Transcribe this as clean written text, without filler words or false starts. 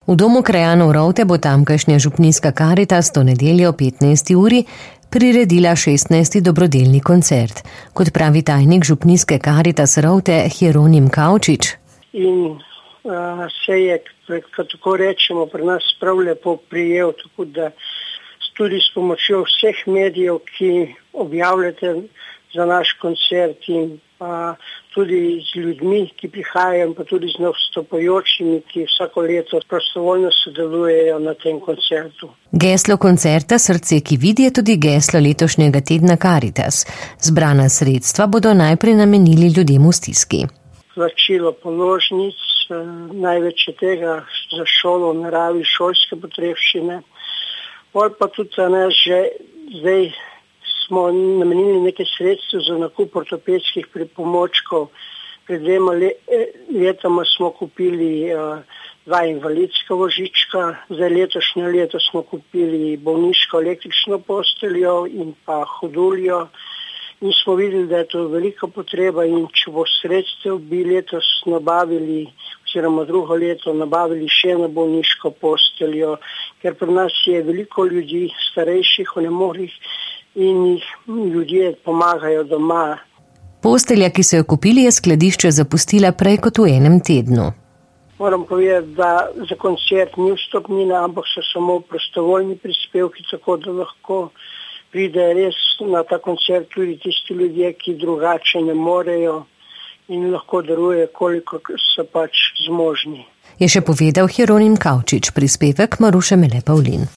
V domu krajanov Rovte bo tamkajšnja župnijska Karitas to nedeljo 15. uri priredila 16. dobrodelni koncert. Kot pravi tajnik župnijske Karitas Rovte Jeronim Kavčič. In se je, tako rečemo, pri nas prav lepo prijel, tako da tudi s pomočjo vseh medijev, ki objavljate za naš koncert in pa tudi z ljudmi, ki prihajajo, pa tudi z nastopajočimi, ki vsako leto prostovoljno sodelujejo na tem koncertu. Geslo koncerta Srce, ki vidi, je tudi geslo letošnjega tedna Karitas. Zbrana sredstva bodo najprej namenili ljudem v stiski. Plačilo položnic, največ je tega za šolo v naravi, šolske potrebščine. Pol pa tudi že zdaj smo namenili nekaj sredstev za nakup ortopedskih pripomočkov. Pred 2 letoma smo kupili 2 invalidska vozička, za letošnje leto smo kupili bolniško električno posteljo in pa hoduljo. In smo videli, da je to velika potreba in če bo sredstev, bi letos nabavili, oziroma drugo leto nabavili še eno bolniško posteljo, ker pri nas je veliko ljudi, starejših, onemorih in jih ljudje pomagajo doma. Postelja, ki so jo kupili, je skladišče zapustila prej kot v enem tednu. Moram povedati, da za koncert ni vstopnina, ampak so samo prostovoljni prispevki, tako da lahko pride res na ta koncert tudi tisti ljudje, ki drugače ne morejo in lahko darujejo, koliko so pač zmožni. Je še povedal Jeronim Kavčič, prispevek Maruše Mele Pavlin.